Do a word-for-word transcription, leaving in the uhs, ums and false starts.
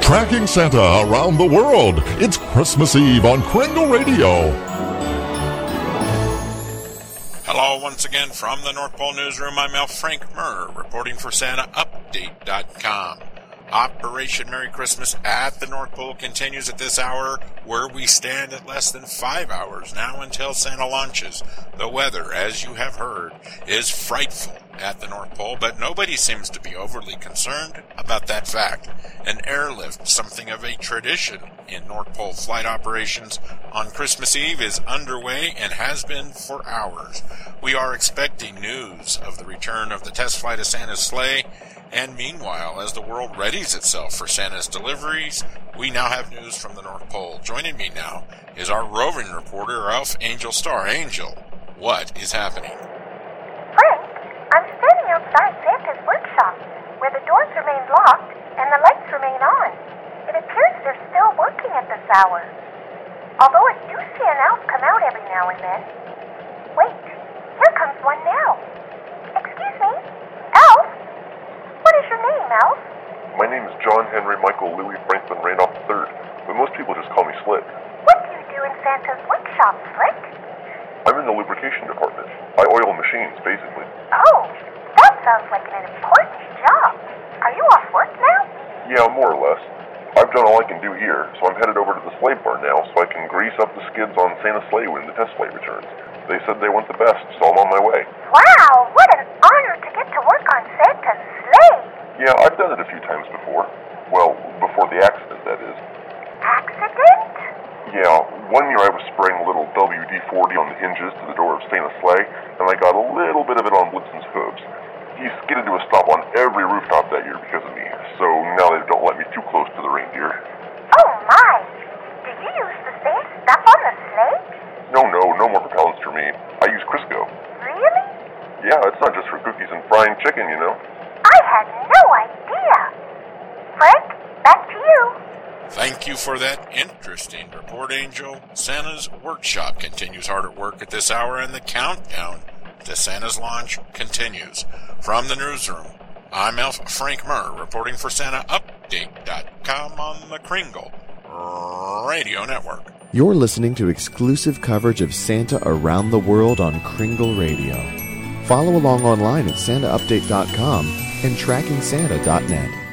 Tracking Santa around the world. It's Christmas Eve on Kringle Radio. Hello once again from the North Pole Newsroom. I'm Al Frank Murr, reporting for Santa Update dot com. Operation Merry Christmas at the North Pole continues at this hour, where we stand at less than five hours now until Santa launches. The weather, as you have heard, is frightful at the North Pole, but nobody seems to be overly concerned about that fact. An airlift, something of a tradition in North Pole flight operations on Christmas Eve, is underway and has been for hours. We are expecting news of the return of the test flight of Santa's sleigh. And meanwhile, as the world readies itself for Santa's deliveries, we now have news from the North Pole. Joining me now is our roving reporter, Elf Angel Star. Angel, what is happening? Frank, I'm standing outside Santa's workshop, where the doors remain locked and the lights remain on. It appears they're still working at this hour. Although I do see an elf come out every now and then. Wait, here comes one now. Excuse me, elf? What is your name, Elf? My name is John Henry Michael Louis Franklin Randolph the third, but most people just call me Slick. What do you do in Santa's workshop, Slick? I'm in the lubrication department. I oil machines, basically. Oh, that sounds like an important job. Are you off work now? Yeah, more or less. I've done all I can do here, so I'm headed over to the sleigh barn now so I can grease up the skids on Santa's sleigh when the test flight returns. They said they want the best, so I'm on my way. Wow, what an honor to get to work on Santa's sleigh. Yeah, I've done it a few times before. Well, before the accident, that is. Accident? Yeah, one year I was spraying a little W D forty on the hinges to the door of Santa's sleigh, and I got a little bit of it on Blitzen's hooves. He skidded to a stop on every rooftop that year because of me, so now they don't let me too close to the reindeer. Oh my! Did you use the same stuff on the sleigh? No, no, no more propellants for me. I use Crisco. Really? Yeah, it's not just for cookies and frying chicken, you know. I had no idea. Frank, back to you. Thank you for that interesting report, Angel. Santa's workshop continues hard at work at this hour, and the countdown to Santa's launch continues. From the newsroom, I'm Elf Frank Murr, reporting for Santa Update dot com on the Kringle Radio Network. You're listening to exclusive coverage of Santa around the world on Kringle Radio. Follow along online at Santa Update dot com and Tracking Santa dot net.